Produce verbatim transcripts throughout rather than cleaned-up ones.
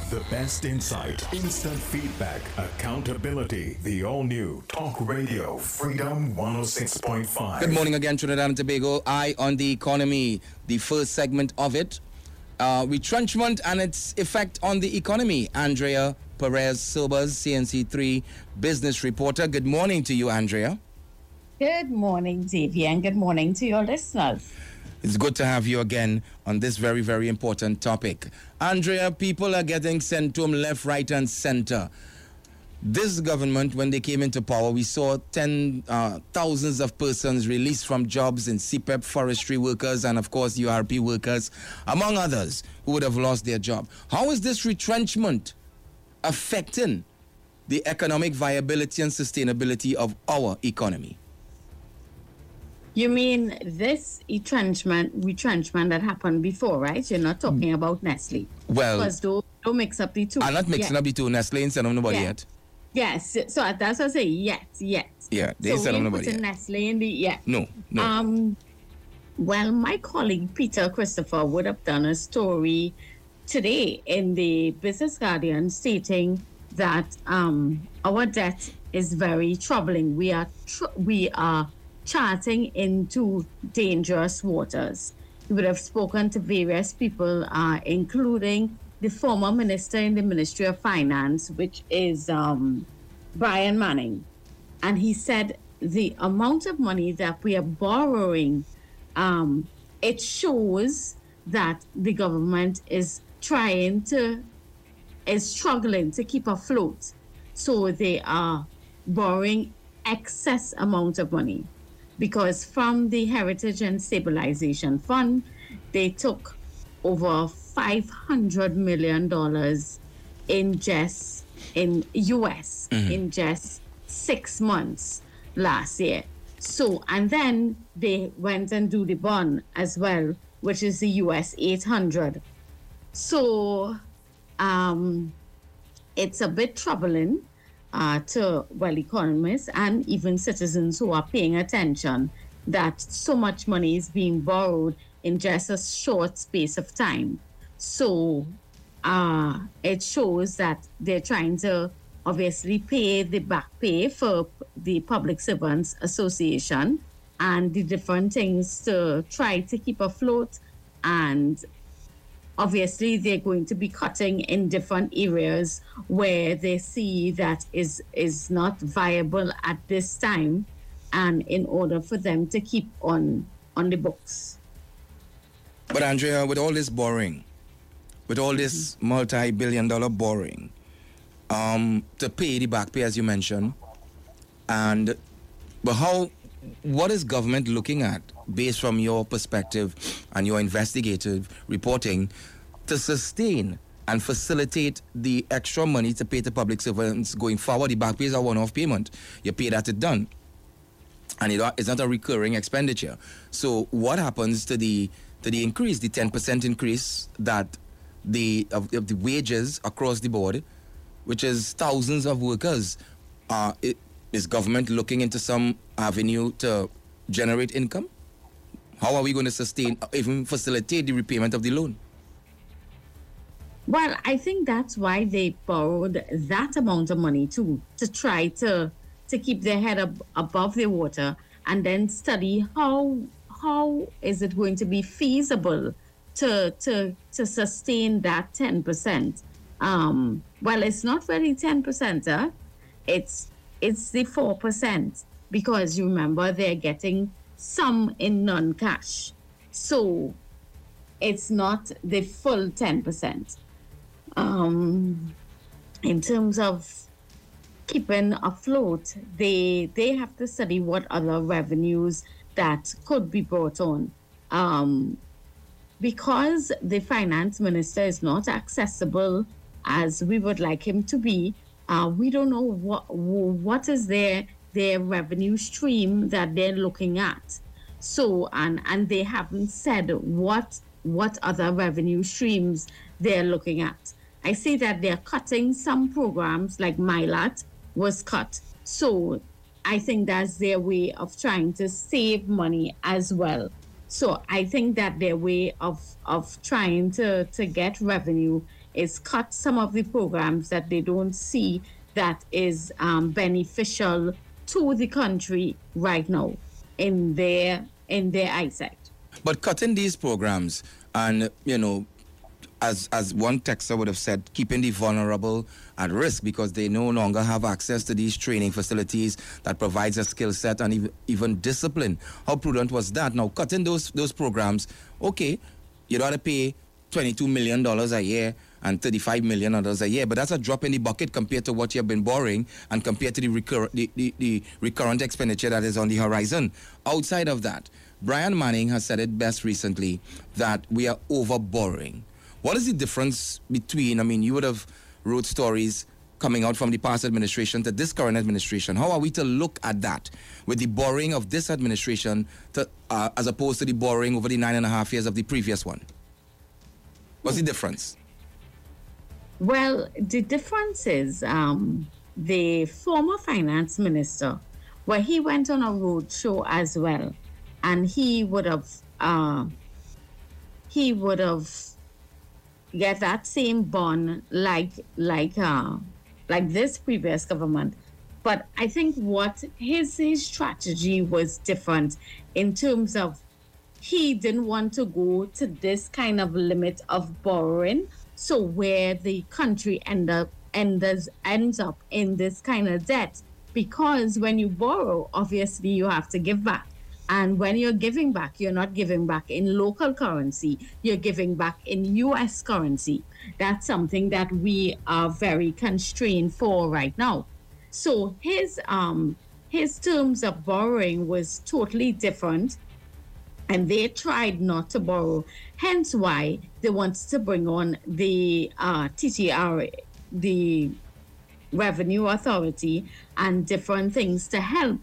The best insight, instant feedback, accountability. The all-new Talk Radio Freedom one oh six point five. Good morning again, Trinidad and Tobago. Eye on the economy, the first segment of it. Uh, retrenchment and its effect on the economy. Andrea Perez-Sobers, C N C three business reporter. Good morning to you, Andrea. Good morning, Xavier, and good morning to your listeners. It's good to have you again on this very, very important topic. Andrea, people are getting sent home left, right, and center. This government, when they came into power, we saw ten uh, thousands of persons released from jobs in C P E P, forestry workers, and of course U R P workers, among others, who would have lost their job. How is this retrenchment affecting the economic viability and sustainability of our economy? You mean this retrenchment, retrenchment that happened before, right? You're not talking about Nestle. Well, because don't, don't mix up the two. I'm not mixing yeah. up the two. Nestle ain't selling nobody yeah. yet. Yes, so that's what I say. Yet, yet. Yeah, they so ain't selling we nobody put yet. Nestle in the yet. No, no. Um. Well, my colleague Peter Christopher would have done a story today in the Business Guardian stating that um our debt is very troubling. We are tr- we are charting into dangerous waters. He would have spoken to various people, uh, including the former minister in the Ministry of Finance, which is um, Brian Manning. And he said the amount of money that we are borrowing, um, it shows that the government is trying to, is struggling to keep afloat. So they are borrowing excess amount of money. Because from the Heritage and Stabilization Fund, they took over five hundred million dollars in just, in U S, mm-hmm. in just six months last year. So, and then they went and do the bond as well, which is the U S eight hundred. So, um, it's a bit troubling. Uh, to, well, economists and even citizens who are paying attention that so much money is being borrowed in just a short space of time. So uh, it shows that they're trying to obviously pay the back pay for the Public Servants Association and the different things to try to keep afloat, and obviously, they're going to be cutting in different areas where they see that is is not viable at this time, and in order for them to keep on on the books. But Andrea, with all this borrowing, with all this mm-hmm. multi-billion dollar borrowing, um, to pay the back pay, as you mentioned, and but how, what is government looking at, based from your perspective and your investigative reporting, to sustain and facilitate the extra money to pay to public servants going forward? The back pay is a one-off payment. You pay that, it's done. And it's not a recurring expenditure. So what happens to the to the increase, the ten percent increase that the of, of the wages across the board, which is thousands of workers? Uh, it, is government looking into some avenue to generate income? How are we going to sustain, even facilitate the repayment of the loan? Well, I think that's why they borrowed that amount of money too, to try to to keep their head up above the water and then study how how is it going to be feasible to to to sustain that ten percent. Um, well, it's not really ten percent, huh? It's it's the four percent, because you remember they're getting some in non-cash. So it's not the full ten percent. Um, in terms of keeping afloat, they they have to study what other revenues that could be brought on. Um, because the finance minister is not accessible as we would like him to be, uh, we don't know what what is their their revenue stream that they're looking at. So and and they haven't said what what other revenue streams they're looking at. I see that they're cutting some programs, like MyLat was cut. So I think that's their way of trying to save money as well. So I think that their way of of trying to, to get revenue is cut some of the programs that they don't see that is um, beneficial to the country right now in their in their eyesight. But cutting these programs and, you know, as as one texter would have said, keeping the vulnerable at risk because they no longer have access to these training facilities that provides a skill set and even, even discipline. How prudent was that? Now, cutting those those programs, okay, you don't have to pay twenty-two million dollars a year and thirty-five million dollars a year, but that's a drop in the bucket compared to what you've been borrowing and compared to the, recur- the, the, the recurrent expenditure that is on the horizon. Outside of that, Brian Manning has said it best recently that we are over borrowing. What is the difference between, I mean, you would have wrote stories coming out from the past administration to this current administration. How are we to look at that with the borrowing of this administration to, uh, as opposed to the borrowing over the nine and a half years of the previous one? What's the difference? Well, the difference is um, the former finance minister, where he went on a road show as well, and he would have, uh, he would have get that same bond like like uh, like this previous government. But I think what his his strategy was different in terms of he didn't want to go to this kind of limit of borrowing. So where the country end up ends ends up in this kind of debt, because when you borrow, obviously you have to give back. And when you're giving back, you're not giving back in local currency, you're giving back in U S currency. That's something that we are very constrained for right now. So his um his terms of borrowing was totally different, and they tried not to borrow. Hence why they wanted to bring on the uh, T T R, the Revenue Authority, and different things to help.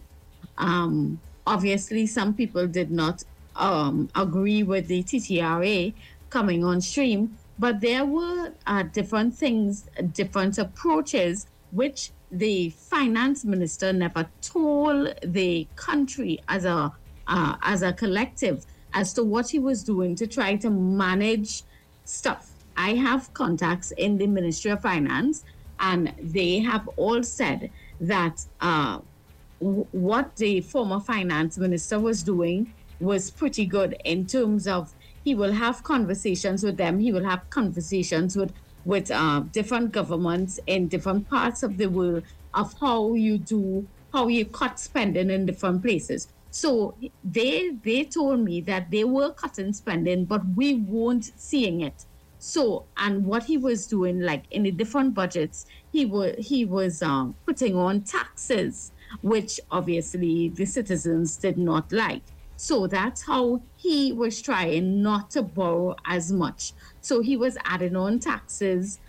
Um, obviously, some people did not um, agree with the T T R A coming on stream, but there were uh, different things, different approaches, which the finance minister never told the country as a uh, as a collective as to what he was doing to try to manage stuff. I have contacts in the Ministry of Finance, and they have all said that uh, w- what the former finance minister was doing was pretty good in terms of he will have conversations with them. He will have conversations with, with uh, different governments in different parts of the world of how you do, how you cut spending in different places. So they they told me that they were cutting spending, but we weren't seeing it. So, and what he was doing, like in the different budgets, he was he was um, putting on taxes, which obviously the citizens did not like. So that's how he was trying not to borrow as much. So he was adding on taxes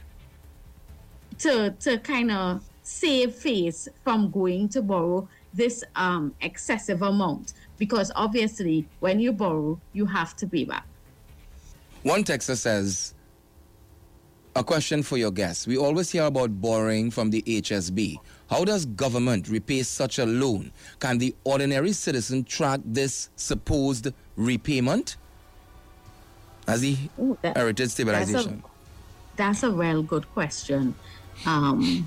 to to kind of save face from going to borrow this um, excessive amount, because obviously when you borrow, you have to pay back. One texter says, a question for your guests. We always hear about borrowing from the H S B. How does government repay such a loan? Can the ordinary citizen track this supposed repayment? As the Ooh, that, heritage stabilization. That's a, that's a real good question. Um,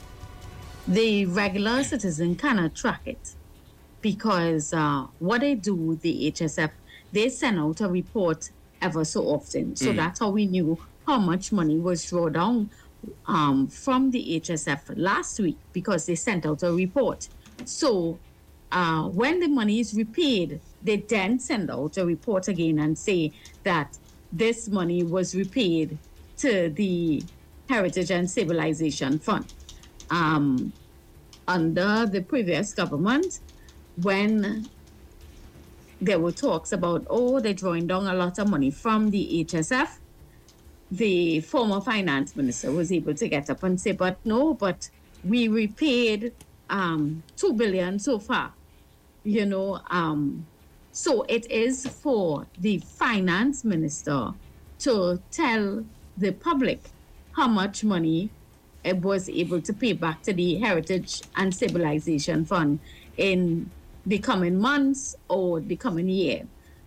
the regular citizen cannot track it, because uh, what they do, the H S F, they send out a report ever so often. So mm. that's how we knew how much money was drawn down um, from the H S F last week, because they sent out a report. So uh, when the money is repaid, they then send out a report again and say that this money was repaid to the Heritage and Stabilization Fund. Um, under the previous government, when there were talks about, oh, they're drawing down a lot of money from the H S F, the former finance minister was able to get up and say, but no, but we repaid um, two billion so far, you know. Um, so it is for the finance minister to tell the public how much money it was able to pay back to the Heritage and Stabilization Fund in the coming months or the coming year.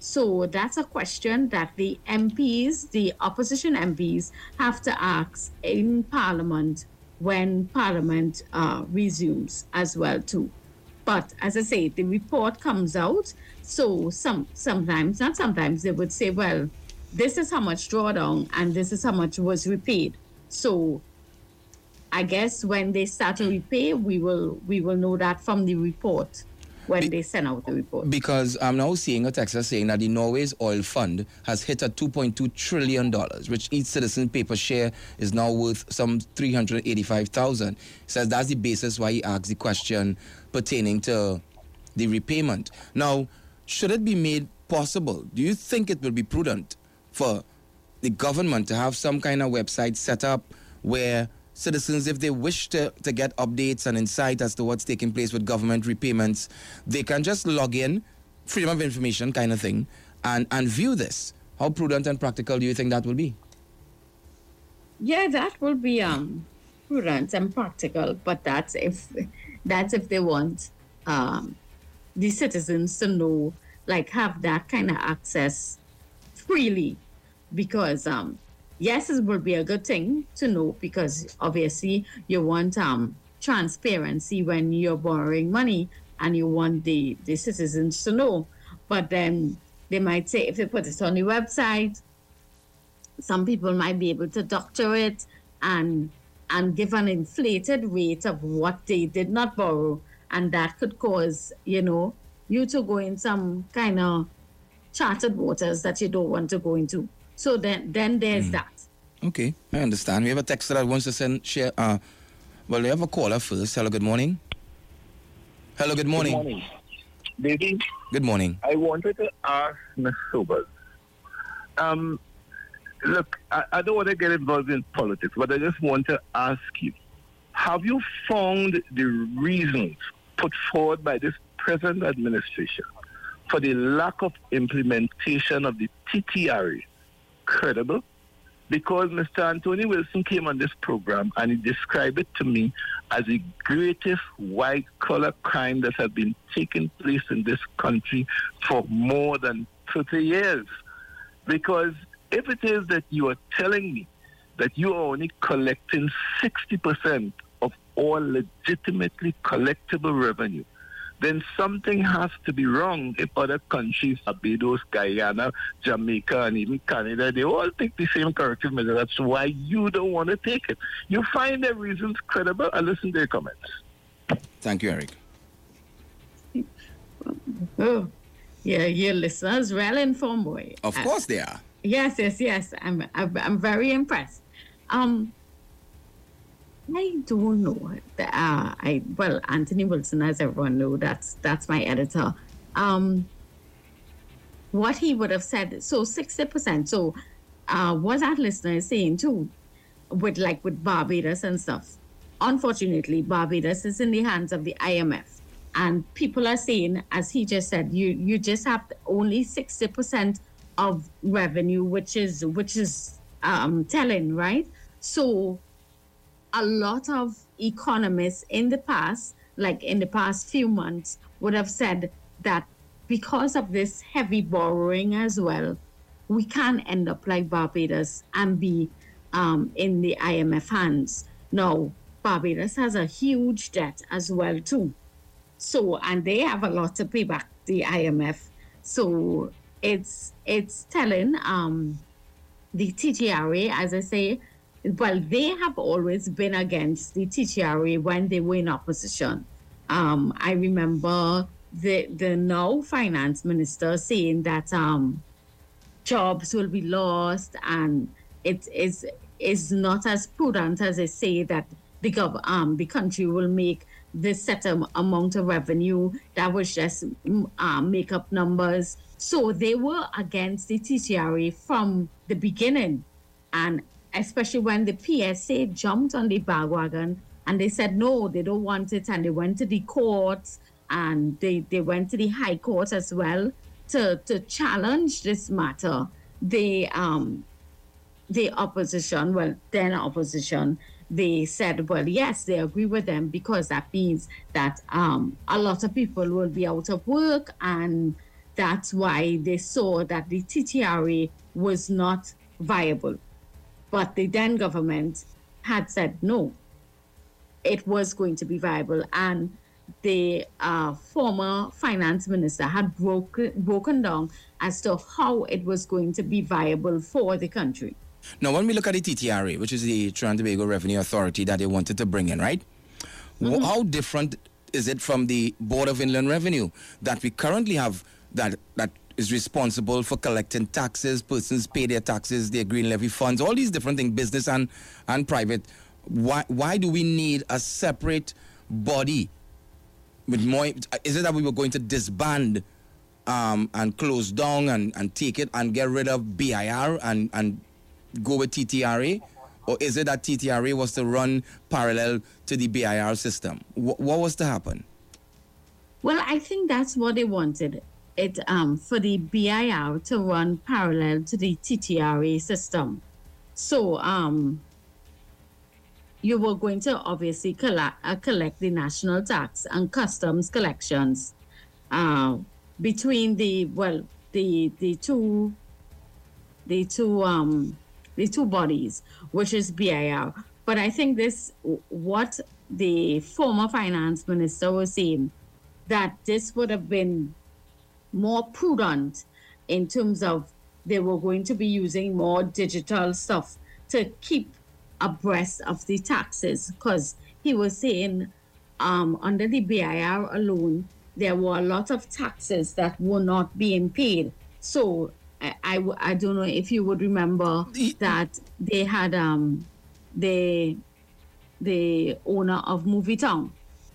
So that's a question that the M Ps, the opposition M Ps, have to ask in Parliament when Parliament uh, resumes as well too. But as I say, the report comes out. So some sometimes, not sometimes, they would say, well, this is how much drawdown and this is how much was repaid. So I guess when they start to repay, we will we will know that from the report when Be- they send out the report. Because I'm now seeing a text saying that the Norway's oil fund has hit a two point two trillion dollars, which each citizen paper share is now worth some three hundred eighty-five thousand dollars. Says that's the basis why he asked the question pertaining to the repayment. Now, should it be made possible? Do you think it will be prudent for the government to have some kind of website set up where citizens, if they wish to, to get updates and insight as to what's taking place with government repayments, they can just log in, freedom of information kind of thing, and, and view this? How prudent and practical do you think that will be? Yeah, that will be um, prudent and practical, but that's if that's if they want um, the citizens to know, like have that kind of access freely, because um, yes, it will be a good thing to know, because obviously you want um, transparency when you're borrowing money and you want the, the citizens to know. But then they might say if they put it on the website, some people might be able to doctor it and and give an inflated rate of what they did not borrow. And that could cause, you know, you to go in some kind of charted waters that you don't want to go into. So then, then there's mm. that. Okay, I understand. We have a texter that wants to send share. Uh, well, we have a caller first. Hello, good morning. Hello, good morning. Good morning, Baby. Good morning. I wanted to ask Miz Sobers. Um, look, I, I don't want to get involved in politics, but I just want to ask you: have you found the reasons put forward by this present administration for the lack of implementation of the T T R A credible? Because Mister Anthony Wilson came on this program and he described it to me as the greatest white-collar crime that has been taking place in this country for more than thirty years. Because if it is that you are telling me that you are only collecting sixty percent of all legitimately collectible revenue, then something has to be wrong if other countries, Barbados, Guyana, Jamaica, and even Canada, they all take the same corrective measure. That's why you don't want to take it. You find their reasons credible and listen to their comments. Thank you, Eric. Oh, yeah, your listeners well informed, boy. Of uh, course they are. Yes, yes, yes. I'm, I'm, I'm very impressed. Um, I don't know. Uh, I well, Anthony Wilson, as everyone knows, that's that's my editor. Um, what he would have said. So sixty percent. So, uh, what that listener is saying too, with like with Barbados and stuff. Unfortunately, Barbados is in the hands of the I M F, and people are saying, as he just said, you you just have only sixty percent of revenue, which is which is um, telling, right? So a lot of economists in the past, like in the past few months, would have said that because of this heavy borrowing as well, we can end up like Barbados and be um, in the I M F hands. Now, Barbados has a huge debt as well too. So, and they have a lot to pay back the I M F. So it's it's telling um, the T T R A, as I say, well, they have always been against the T T R A when they were in opposition. Um, I remember the the now finance minister saying that um, jobs will be lost, and it is is not as prudent as they say that the gov um the country will make this set amount of revenue that was just um, make up numbers. So they were against the T T R A from the beginning, and especially when the P S A jumped on the bandwagon and they said no, they don't want it, and they went to the courts and they, they went to the High Court as well to, to challenge this matter. The um the opposition, well then opposition, they said, well, yes, they agree with them because that means that um a lot of people will be out of work and that's why they saw that the T T R A was not viable. But the then government had said no, it was going to be viable. And the uh, former finance minister had broke, broken down as to how it was going to be viable for the country. Now, when we look at the T T R A, which is the Trinidad and Tobago Revenue Authority that they wanted to bring in, right? Mm-hmm. How different is it from the Board of Inland Revenue that we currently have that that is responsible for collecting taxes, persons pay their taxes, their green levy funds, all these different things, business and, and private? Why, why do we need a separate body? With more, is it that we were going to disband um, and close down and, and take it and get rid of B I R and, and go with T T R A? Or is it that T T R A was to run parallel to the B I R system? W- what was to happen? Well, I think that's what they wanted. It um, for the B I R to run parallel to the T T R A system. So um, you were going to obviously collect, uh, collect the national tax and customs collections uh, between the well the the two the two um. the two bodies, which is B I R. But I think this, what the former finance minister was saying, that this would have been more prudent in terms of they were going to be using more digital stuff to keep abreast of the taxes. Because he was saying um, under the B I R alone, there were a lot of taxes that were not being paid. So I, I, I don't know if you would remember that they had um the the owner of Movie Town,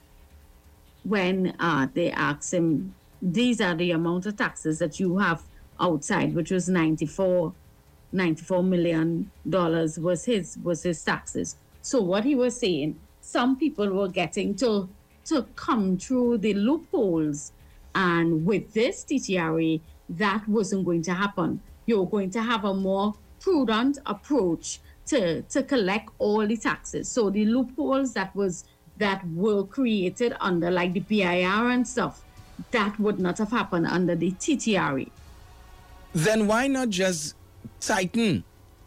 when uh, they asked him, these are the amount of taxes that you have outside, which was ninety-four million dollars was his was his taxes. So what he was saying, some people were getting to to come through the loopholes, and with this T T R A, that wasn't going to happen. You're going to have a more prudent approach to, to collect all the taxes. So the loopholes that was that were created under like the B I R and stuff, that would not have happened under the T T R A. Then why not just tighten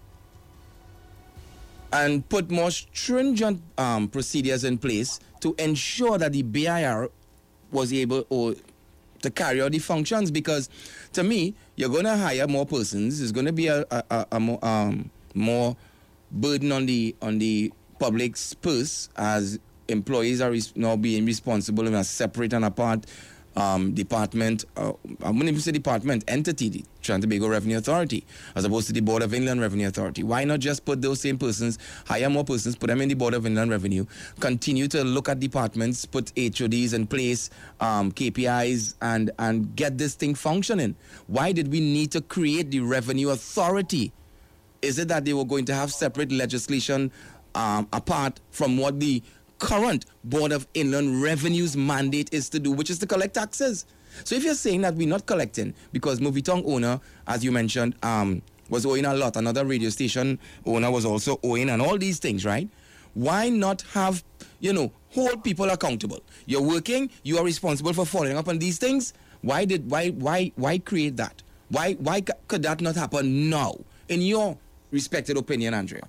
and put more stringent um, procedures in place to ensure that the B I R was able or to carry out the functions? Because to me, you're going to hire more persons. There's going to be a, a, a, a more, um, more burden on the on the public's purse, as employees are res- now being responsible in a separate and apart um, department. Uh, I wouldn't even say department, entity, the Trinidad and Tobago Revenue Authority, as opposed to the Board of Inland Revenue Authority. Why not just put those same persons, hire more persons, put them in the Board of Inland Revenue, continue to look at departments, put H O Ds in place, um, K P Is, and, and get this thing functioning? Why did we need to create the Revenue Authority? Is it that they were going to have separate legislation um, apart from what the current Board of Inland Revenue's mandate is to do, which is to collect taxes? So if you're saying that we're not collecting because Movie Town owner, as you mentioned, um, was owing a lot, another radio station owner was also owing, and all these things, right? Why not have, you know, hold people accountable? You're working, you are responsible for following up on these things. Why did why why why create that? Why why c- could that not happen now, in your respected opinion, Andrea?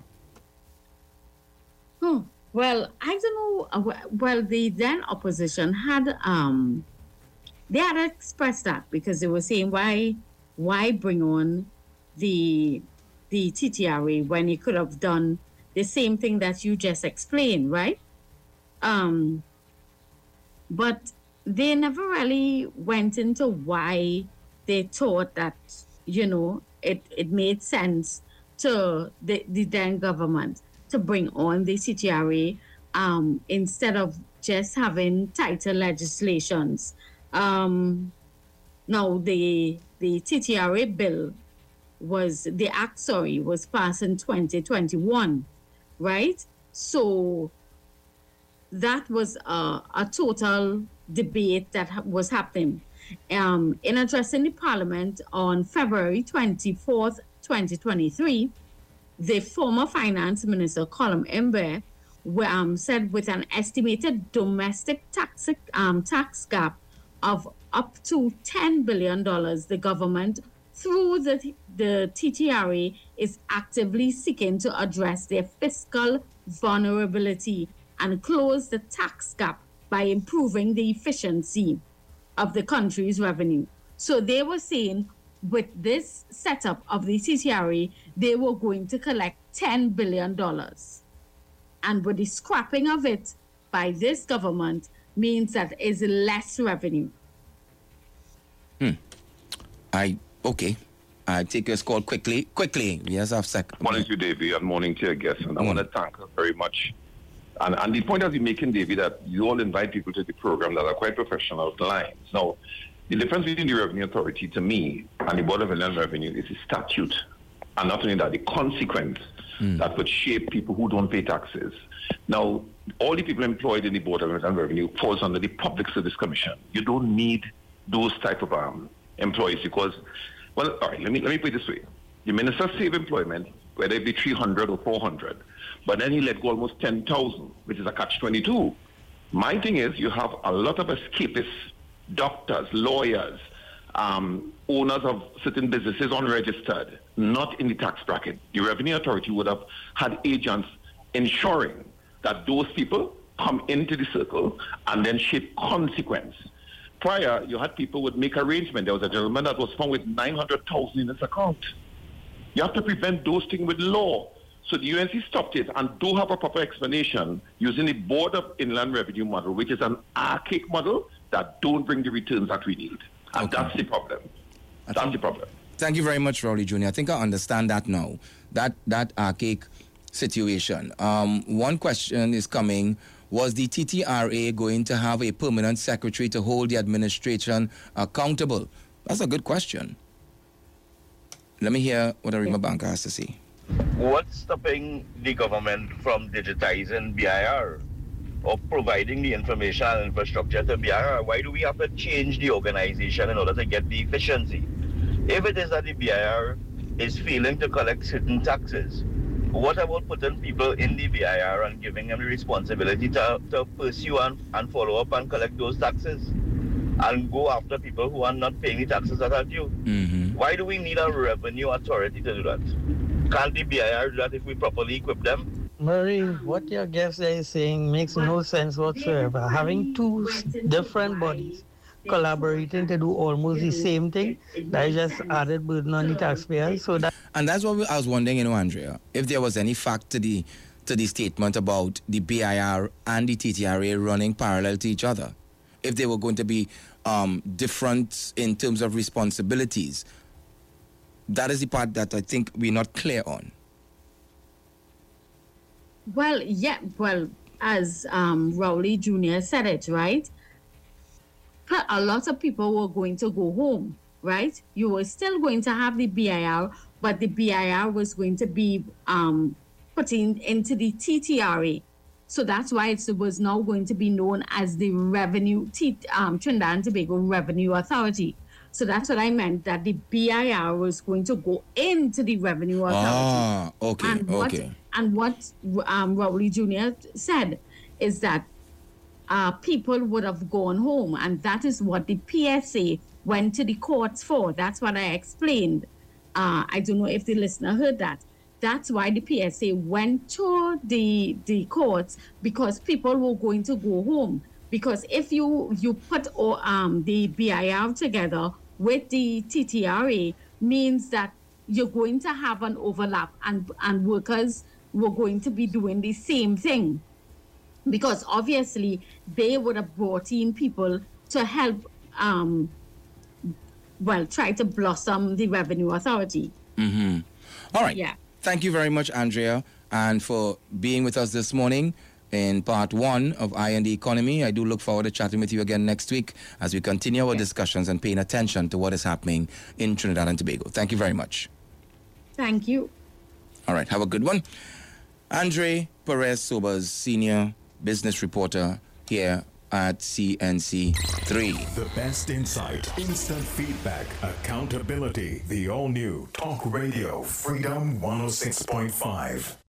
Hmm. Well, I don't know. Well, the then opposition had um, they had expressed that, because they were saying, why, why bring on the the T T R A when you could have done the same thing that you just explained, right? Um, but they never really went into why they thought that, you know, it, it made sense to the, the then government to bring on the T T R A um, instead of just having tighter legislations. Um, now, the the T T R A bill was, the act, sorry, was passed in twenty twenty-one, right? So that was a, a total debate that ha- was happening. Um, in addressing the Parliament on February twenty-fourth, twenty twenty-three, the former Finance Minister, Colum Imbe, um, said with an estimated domestic tax, um, tax gap of up to ten billion dollars. The government, through the, the T T R A, is actively seeking to address their fiscal vulnerability and close the tax gap by improving the efficiency of the country's revenue. So they were saying with this setup of the T T R A, they were going to collect ten billion dollars. And with the scrapping of it by this government means that is less revenue. Hmm. I, okay. I take this call quickly. Quickly. Yes, I've sec. Morning to you, Davey, and morning to your guests. And I want to thank her very much. And, and the point that you're making, Davey, that you all invite people to the program that are quite professional lines. Now, the difference between the Revenue Authority, to me, and the Board of Inland Revenue is the statute. And not only that, the consequence mm. that would shape people who don't pay taxes. Now, all the people employed in the Board of Inland Revenue falls under the Public Service Commission. You don't need those type of um, employees because, well, all right, let me, let me put it this way. The minister save employment, whether it be three hundred or four hundred, but then he let go almost ten thousand, which is a catch twenty-two. My thing is you have a lot of escapists, doctors, lawyers, um, owners of certain businesses unregistered, not in the tax bracket. The Revenue Authority would have had agents ensuring that those people come into the circle and then shape consequence. Prior, you had people would make arrangement. There was a gentleman that was found with nine hundred thousand in his account. You have to prevent those things with law. So the U N C stopped it and do have a proper explanation using the Board of Inland Revenue model, which is an archaic model that don't bring the returns that we need. And okay. that's the problem. That's think, the problem. Thank you very much, Rowley Junior I think I understand that now, that, that archaic situation. Um, one question is coming. Was the T T R A going to have a permanent secretary to hold the administration accountable? That's a good question. Let me hear what Arima Banker has to say. What's stopping the government from digitizing B I R or providing the information and infrastructure to B I R? Why do we have to change the organization in order to get the efficiency? If it is that the B I R is failing to collect certain taxes, what about putting people in the B I R and giving them the responsibility to, to pursue and, and follow up and collect those taxes and go after people who are not paying the taxes that are due? Mm-hmm. Why do we need a revenue authority to do that? Can't the B I R do that if we properly equip them? Murray, what your guest is saying makes no sense whatsoever. Having two different bodies collaborating to do almost the same thing, that is just added burden on the taxpayers. So that and that's what I was wondering, you know, Andrea, if there was any fact to the to the statement about the B I R and the T T R A running parallel to each other, if they were going to be um, different in terms of responsibilities. That is the part that I think we're not clear on. Well, yeah, well, as um, Rowley Junior said it, right? A lot of people were going to go home, right? You were still going to have the B I R, but the B I R was going to be um, put in, into the T T R A. So that's why it was now going to be known as the Revenue, T, um, Trinidad and Tobago Revenue Authority. So that's what I meant, that the B I R was going to go into the Revenue Authority. Ah, okay, and what, okay. And what um, Rowley Junior said is that uh, people would have gone home, and that is what the P S A went to the courts for. That's what I explained. Uh, I don't know if the listener heard that. That's why the P S A went to the, the courts, because people were going to go home. Because if you, you put oh, um, the B I R together with the T T R A, means that you're going to have an overlap, and, and workers were going to be doing the same thing. Because obviously they would have brought in people to help, um, well, try to blossom the Revenue Authority. Mm-hmm. All right. Yeah. Thank you very much, Andrea, and for being with us this morning in part one of Eye on the Economy. I do look forward to chatting with you again next week as we continue our discussions and paying attention to what is happening in Trinidad and Tobago. Thank you very much. Thank you. All right, have a good one. Andre Perez Sobers, Senior Business Reporter here at C N C three. The best insight, instant feedback, accountability. The all-new Talk Radio Freedom one oh six point five.